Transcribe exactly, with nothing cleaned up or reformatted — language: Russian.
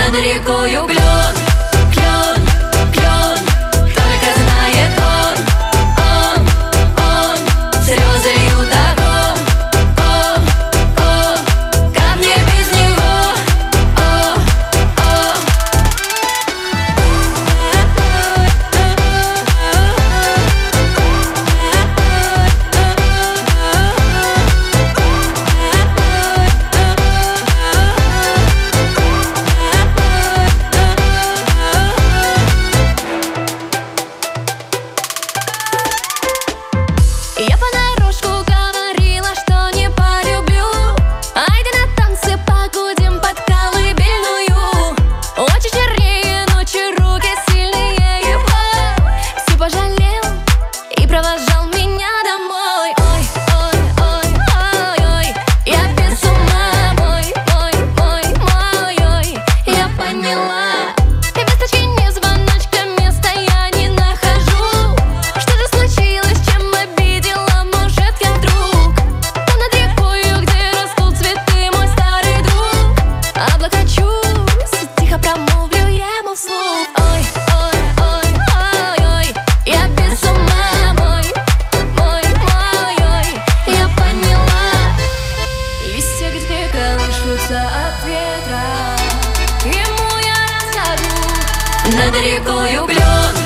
Над рекою клен, клен, клен, только знает он, он, он. Слезы льют огонь, о, о, как мне без него, о, о. Я понарошку говорила, что не полюблю. Айда на танцы погудим под колыбельную. Очи чернее ночи, руки сильнее его. Все пожалел и провожал меня домой. Ой, ой, ой, ой, ой, я без ума, мой, мой, мой, мой, ой, я поняла. И весточки не звоночка, места я не нахожу. Что-то случилось, чем обидела, может, я вдруг. Там над рекою, где растут цветы, мой старый друг. Облокочусь, тихо промолвлю ему вслух. Ой, ой, ой, ой, ой, я без ума, мой, мой, мой, ой, я поняла. Листья где колышутся от ветра, ему я расскажу. Над рекою клен,